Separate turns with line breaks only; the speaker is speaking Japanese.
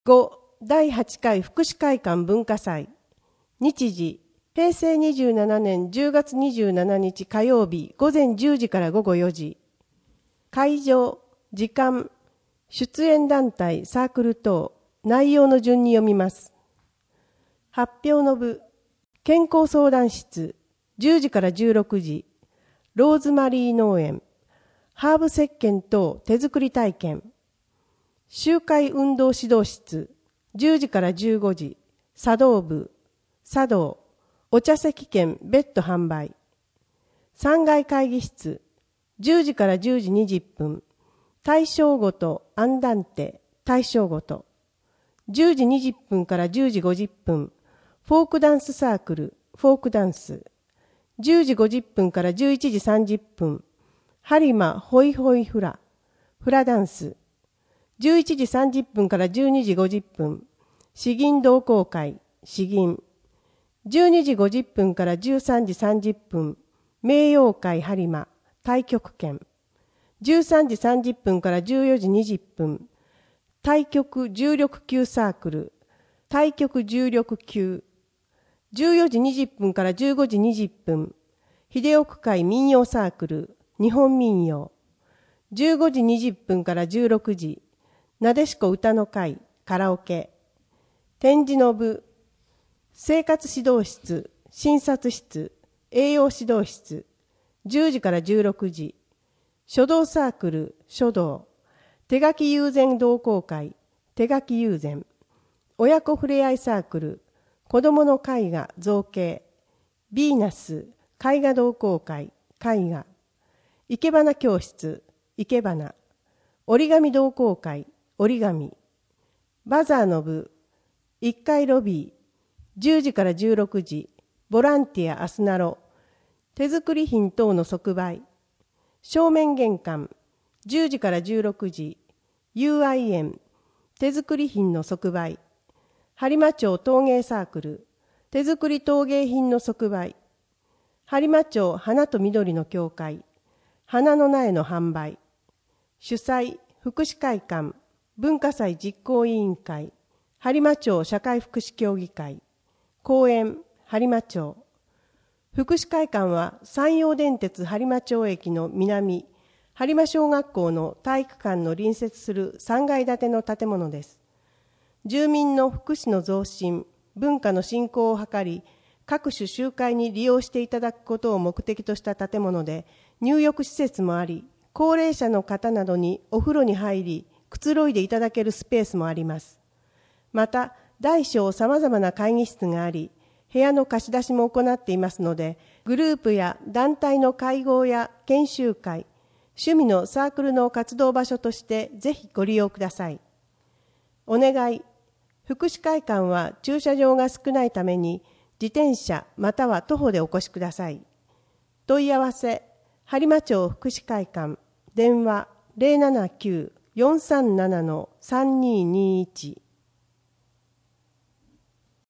5. 第8回福祉会館文化祭。日時、平成27年10月27日火曜日午前10時から午後4時。会場、時間、出演団体、サークル等、内容の順に読みます。発表の部、健康相談室、10時から16時。ローズマリー農園、ハーブ石鹸等手作り体験。集会運動指導室、10時から15時。茶道部、茶道、お茶席券別途販売。3階会議室、10時から10時20分。大正ごとアンダンテ、大正ごと。10時20分から10時50分。フォークダンスサークル、フォークダンス。10時50分から11時30分。ハリマホイホイフラ、フラダンス。11時30分から12時50分。詩吟同好会、詩吟。12時50分から13時30分。名誉会ハリマ、太極拳。13時30分から14時20分。太極重力級サークル、太極重力級。14時20分から15時20分。秀岡会民謡サークル、日本民謡。15時20分から16時。なでしこ歌の会、カラオケ。展示の部、生活指導室、診察室、栄養指導室。10時から16時。書道サークル、書道。手書き友禅同好会、手書き友禅。親子ふれあいサークル、子供の絵画造形。ヴィーナス、絵画同好会、絵画。生け花教室、生け花。折り紙同好会、折り紙。バザーの部、1階ロビー、10時から16時。ボランティアアスナロ。手作り品等の即売。正面玄関、10時から16時。UIN、手作り品の即売。播磨町陶芸サークル、手作り陶芸品の即売。播磨町花と緑の協会、花の苗の販売。主催、福祉会館、文化祭実行委員会、播磨町社会福祉協議会。公園、播磨町。福祉会館は山陽電鉄播磨町駅の南、播磨小学校の体育館の隣接する3階建ての建物です。住民の福祉の増進、文化の振興を図り、各種集会に利用していただくことを目的とした建物で、入浴施設もあり、高齢者の方などにお風呂に入り、くつろいでいただけるスペースもあります。また、大小さまざまな会議室があり、部屋の貸し出しも行っていますので、グループや団体の会合や研修会、趣味のサークルの活動場所としてぜひご利用ください。お願い。福祉会館は駐車場が少ないために、自転車または徒歩でお越しください。問い合わせ、播磨町福祉会館、電話 079-437-3221